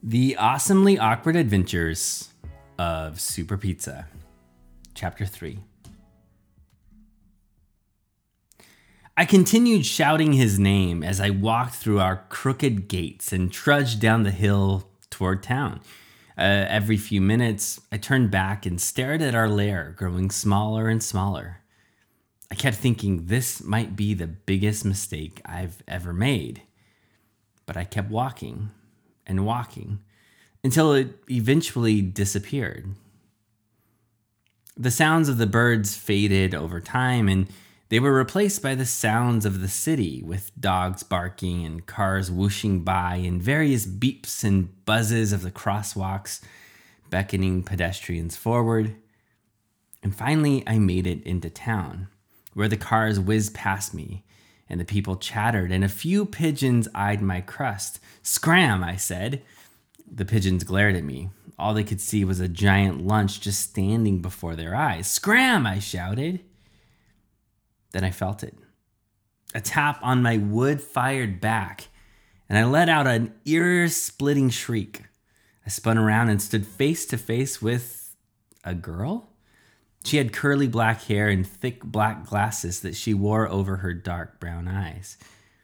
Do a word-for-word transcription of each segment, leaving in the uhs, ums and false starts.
The Awesomely Awkward Adventures of Super Pizza, Chapter three. I continued shouting his name as I walked through our crooked gates and trudged down the hill toward town. Uh, every few minutes, I turned back and stared at our lair growing smaller and smaller. I kept thinking this might be the biggest mistake I've ever made. But I kept walking and walking until it eventually disappeared. The sounds of the birds faded over time, and they were replaced by the sounds of the city, with dogs barking and cars whooshing by and various beeps and buzzes of the crosswalks beckoning pedestrians forward. And finally, I made it into town, where the cars whizzed past me and the people chattered, and a few pigeons eyed my crust. "Scram," I said. The pigeons glared at me. All they could see was a giant lunch just standing before their eyes. "Scram," I shouted. Then I felt it. A tap on my wood-fired back, and I let out an ear-splitting shriek. I spun around and stood face to face with a girl. She had curly black hair and thick black glasses that she wore over her dark brown eyes.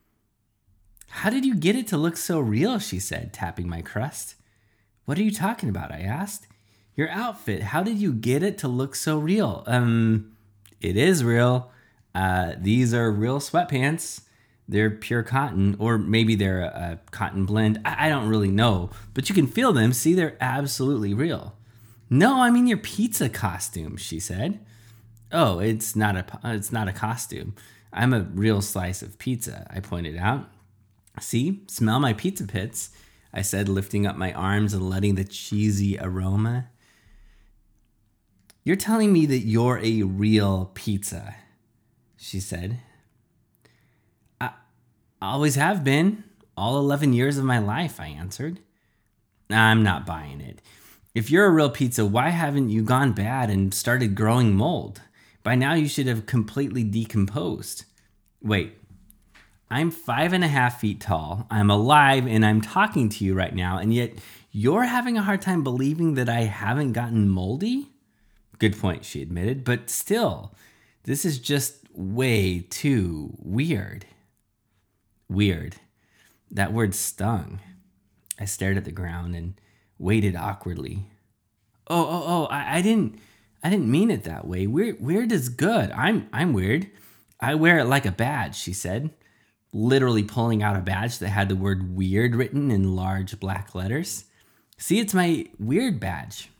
"How did you get it to look so real?" she said, tapping my crust. "What are you talking about?" I asked. "Your outfit, how did you get it to look so real?" Um, it is real. Uh, these are real sweatpants. They're pure cotton, or maybe they're a, a cotton blend. I, I don't really know, but you can feel them. See, they're absolutely real. "No, I mean your pizza costume," she said. "Oh, it's not a it's not a costume. I'm a real slice of pizza," I pointed out. "See, smell my pizza pits," I said, lifting up my arms and letting the cheesy aroma. "You're telling me that you're a real pizza," she said. I always have been, all eleven years of my life," I answered. "I'm not buying it. If you're a real pizza, why haven't you gone bad and started growing mold? By now you should have completely decomposed." "Wait, I'm five and a half feet tall, I'm alive, and I'm talking to you right now, and yet you're having a hard time believing that I haven't gotten moldy?" "Good point," she admitted, "but still, this is just way too weird." Weird. That word stung. I stared at the ground and waited awkwardly. "Oh, oh, oh! I, I didn't, I didn't mean it that way. Weird, weird is good. I'm, I'm weird. I wear it like a badge," she said, literally pulling out a badge that had the word "weird" written in large black letters. "See, it's my weird badge."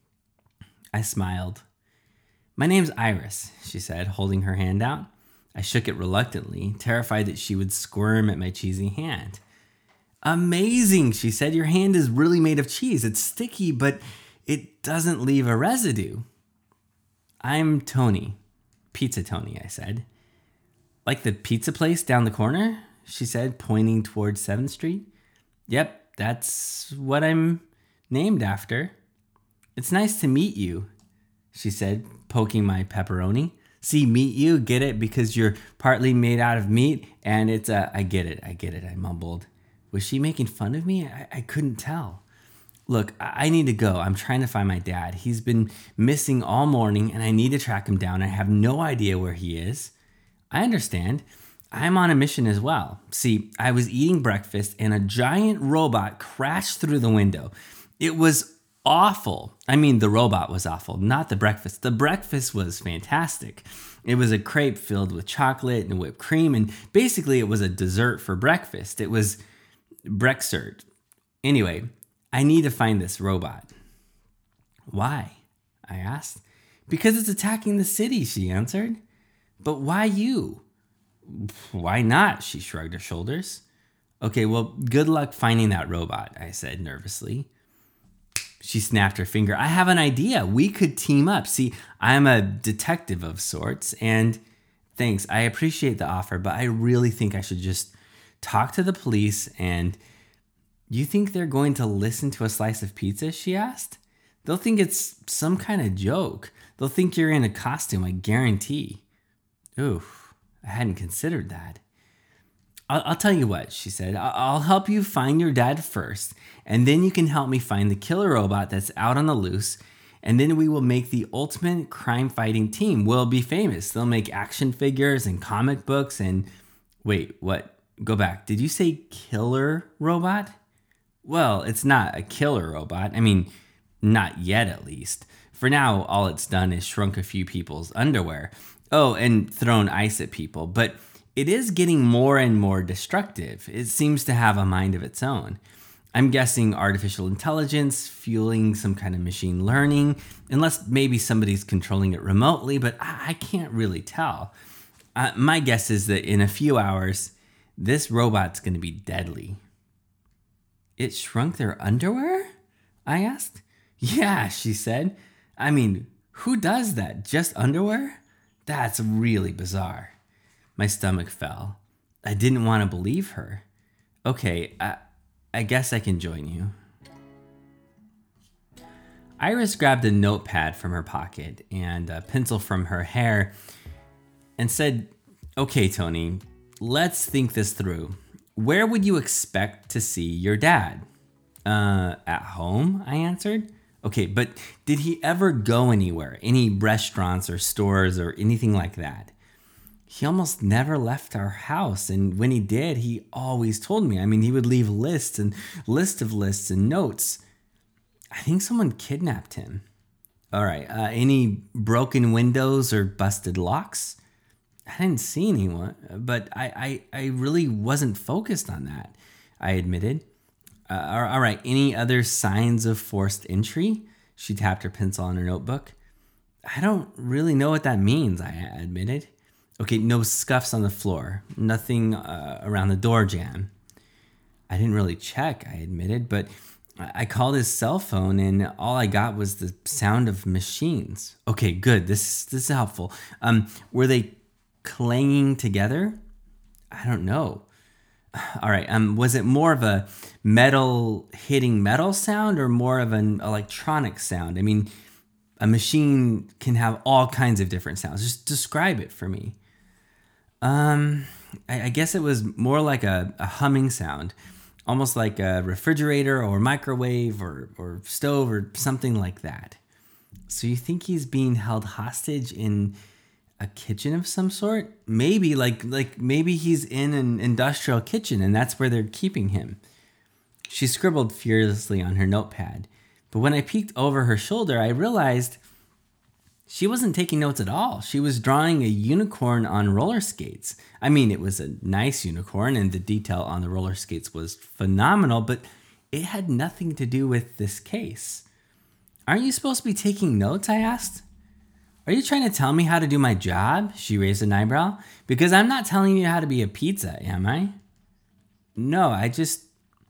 I smiled. "My name's Iris," she said, holding her hand out. I shook it reluctantly, terrified that she would squirm at my cheesy hand. "Amazing," she said. "Your hand is really made of cheese. It's sticky, but it doesn't leave a residue." "I'm Tony. Pizza Tony," I said. "Like the pizza place down the corner?" she said, pointing towards seventh Street. "Yep, that's what I'm named after." "It's nice to meet you," she said, poking my pepperoni. "See, meet you, get it? Because you're partly made out of meat, and it's a... I get it, I get it," I mumbled. Was she making fun of me? I, I couldn't tell. "Look, I, I need to go. I'm trying to find my dad. He's been missing all morning, and I need to track him down. I have no idea where he is." "I understand. I'm on a mission as well. See, I was eating breakfast, and a giant robot crashed through the window. It was awful. I mean, the robot was awful, not the breakfast. The breakfast was fantastic. It was a crepe filled with chocolate and whipped cream, and basically it was a dessert for breakfast. It was Brexert. Anyway, I need to find this robot." "Why?" I asked. "Because it's attacking the city," she answered. "But why you?" "Why not?" she shrugged her shoulders. "Okay, well, good luck finding that robot," I said nervously. She snapped her finger. "I have an idea. We could team up. See, I'm a detective of sorts, and thanks, I appreciate the offer, but I really think I should just talk to the police and..." "You think they're going to listen to a slice of pizza?" she asked. "They'll think it's some kind of joke. They'll think you're in a costume, I guarantee." Oof, I hadn't considered that. I'll, I'll tell you what, she said. I- I'll help you find your dad first, and then you can help me find the killer robot that's out on the loose. And then we will make the ultimate crime fighting team. We'll be famous. They'll make action figures and comic books and wait, what? Go back. Did you say killer robot? Well, it's not a killer robot. I mean, not yet at least. For now, all it's done is shrunk a few people's underwear. Oh, and thrown ice at people. But it is getting more and more destructive. It seems to have a mind of its own. I'm guessing artificial intelligence, fueling some kind of machine learning, unless maybe somebody's controlling it remotely, but I, I can't really tell. Uh, my guess is that in a few hours, this robot's going to be deadly. It shrunk their underwear? I asked. Yeah, she said. I mean, who does that? Just underwear? That's really bizarre. My stomach fell. I didn't want to believe her. Okay, I, I guess I can join you. Iris grabbed a notepad from her pocket and a pencil from her hair and said, okay, Tony, let's think this through. Where would you expect to see your dad? Uh, at home, I answered. Okay, but did he ever go anywhere? Any restaurants or stores or anything like that? He almost never left our house, and when he did, he always told me. I mean, he would leave lists and lists of lists and notes. I think someone kidnapped him. All right, uh, any broken windows or busted locks? I didn't see anyone, but I, I, I really wasn't focused on that, I admitted. Uh, all right, any other signs of forced entry? She tapped her pencil on her notebook. I don't really know what that means, I admitted. Okay, no scuffs on the floor, nothing uh, around the door jamb. I didn't really check, I admitted, but I called his cell phone and all I got was the sound of machines. Okay, good. This this is helpful. Um, were they clanging together? I don't know. All right. Um, was it more of a metal hitting metal sound or more of an electronic sound? I mean, a machine can have all kinds of different sounds. Just describe it for me. Um, I, I guess it was more like a, a humming sound, almost like a refrigerator or microwave or, or stove or something like that. So you think he's being held hostage in a kitchen of some sort? Maybe like like maybe he's in an industrial kitchen and that's where they're keeping him. She scribbled furiously on her notepad, but when I peeked over her shoulder, I realized she wasn't taking notes at all. She was drawing a unicorn on roller skates. I mean, it was a nice unicorn and the detail on the roller skates was phenomenal, but it had nothing to do with this case. Aren't you supposed to be taking notes? I asked. Are you trying to tell me how to do my job? She raised an eyebrow. Because I'm not telling you how to be a pizza, am I? No, I just...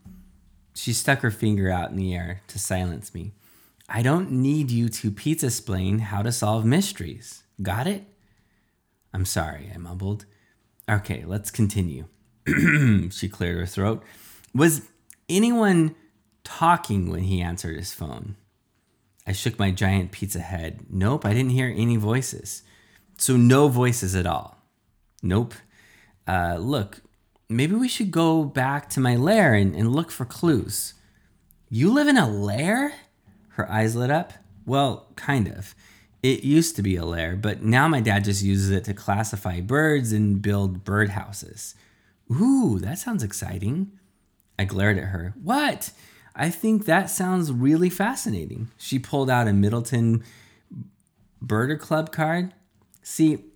She stuck her finger out in the air to silence me. I don't need you to pizza-splain how to solve mysteries. Got it? I'm sorry, I mumbled. Okay, let's continue. She cleared her throat. Was anyone talking when he answered his phone? I shook my giant pizza head. Nope, I didn't hear any voices. So no voices at all. Nope. Uh, look, maybe we should go back to my lair and, and look for clues. You live in a lair? Her eyes lit up. Well, kind of. It used to be a lair, but now my dad just uses it to classify birds and build birdhouses. Ooh, that sounds exciting. I glared at her. What? I think that sounds really fascinating. She pulled out a Middleton Birder Club card. See,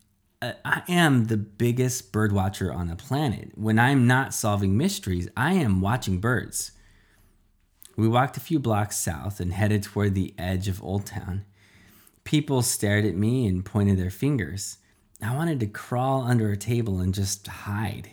I am the biggest bird watcher on the planet. When I'm not solving mysteries, I am watching birds. We walked a few blocks south and headed toward the edge of Old Town. People stared at me and pointed their fingers. I wanted to crawl under a table and just hide.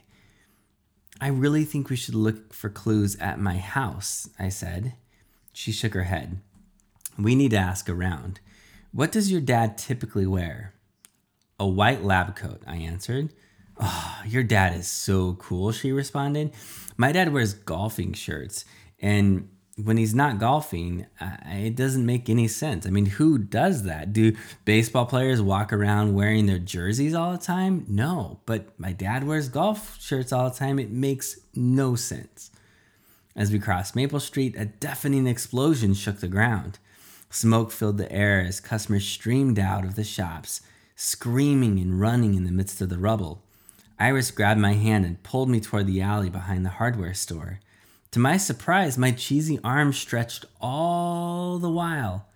I really think we should look for clues at my house, I said. She shook her head. We need to ask around. What does your dad typically wear? A white lab coat, I answered. Oh, your dad is so cool, she responded. My dad wears golfing shirts, and when he's not golfing, uh, it doesn't make any sense. I mean, who does that? Do baseball players walk around wearing their jerseys all the time? No, but my dad wears golf shirts all the time. It makes no sense. As we crossed Maple Street, a deafening explosion shook the ground. Smoke filled the air as customers streamed out of the shops, screaming and running in the midst of the rubble. Iris grabbed my hand and pulled me toward the alley behind the hardware store. To my surprise, my cheesy arm stretched all the while,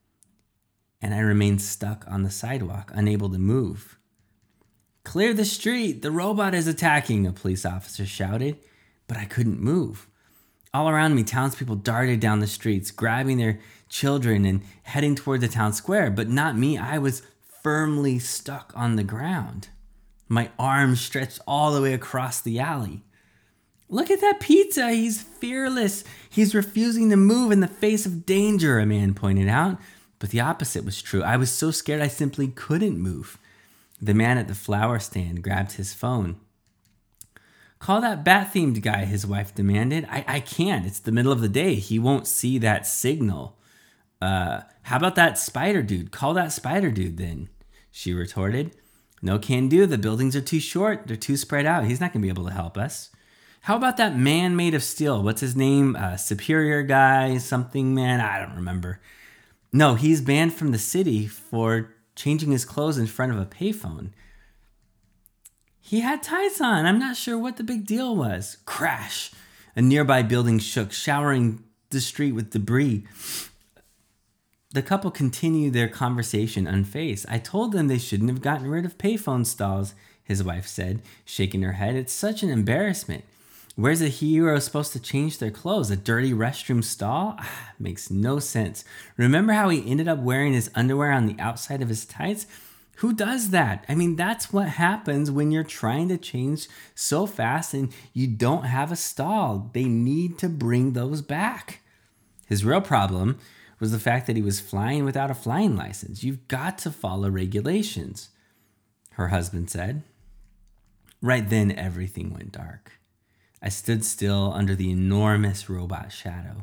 and I remained stuck on the sidewalk, unable to move. "Clear the street! The robot is attacking!" a police officer shouted, but I couldn't move. All around me, townspeople darted down the streets, grabbing their children and heading toward the town square, but not me. I was firmly stuck on the ground. My arm stretched all the way across the alley. "Look at that pizza. He's fearless. He's refusing to move in the face of danger," a man pointed out. But the opposite was true. I was so scared I simply couldn't move. The man at the flower stand grabbed his phone. "Call that bat-themed guy," his wife demanded. I, I can't. It's the middle of the day. He won't see that signal. Uh, how about that spider dude? Call that spider dude then," she retorted. "No can do. The buildings are too short. They're too spread out. He's not going to be able to help us." "How about that man made of steel? What's his name? Uh, Superior guy, something man? I don't remember." "No, he's banned from the city for changing his clothes in front of a payphone." "He had tights on. I'm not sure what the big deal was." Crash! A nearby building shook, showering the street with debris. The couple continued their conversation unfazed. "I told them they shouldn't have gotten rid of payphone stalls," his wife said, shaking her head. "It's such an embarrassment. Where's a hero supposed to change their clothes? A dirty restroom stall? Ah, makes no sense. Remember how he ended up wearing his underwear on the outside of his tights? Who does that? I mean, that's what happens when you're trying to change so fast and you don't have a stall. They need to bring those back." His real problem was the fact that he was flying without a flying license. "You've got to follow regulations," her husband said. Right then, everything went dark. I stood still under the enormous robot shadow.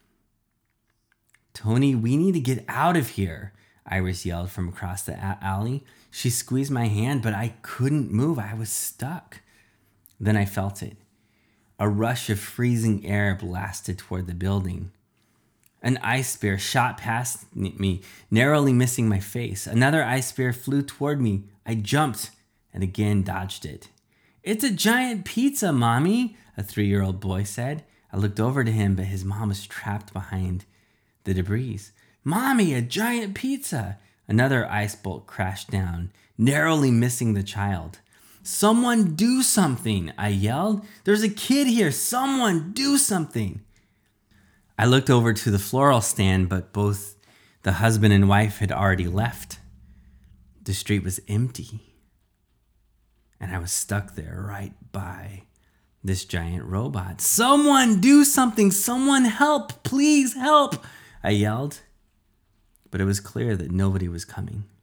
"Tony, we need to get out of here," Iris yelled from across the a- alley. She squeezed my hand, but I couldn't move. I was stuck. Then I felt it. A rush of freezing air blasted toward the building. An ice spear shot past me, narrowly missing my face. Another ice spear flew toward me. I jumped and again dodged it. "It's a giant pizza, Mommy," a three-year-old boy said. I looked over to him, but his mom was trapped behind the debris. "Mommy, a giant pizza!" Another ice bolt crashed down, narrowly missing the child. "Someone do something," I yelled. "There's a kid here. Someone do something." I looked over to the floral stand, but both the husband and wife had already left. The street was empty, and I was stuck there right by this giant robot. "Someone do something! Someone help! Please help!" I yelled. But it was clear that nobody was coming.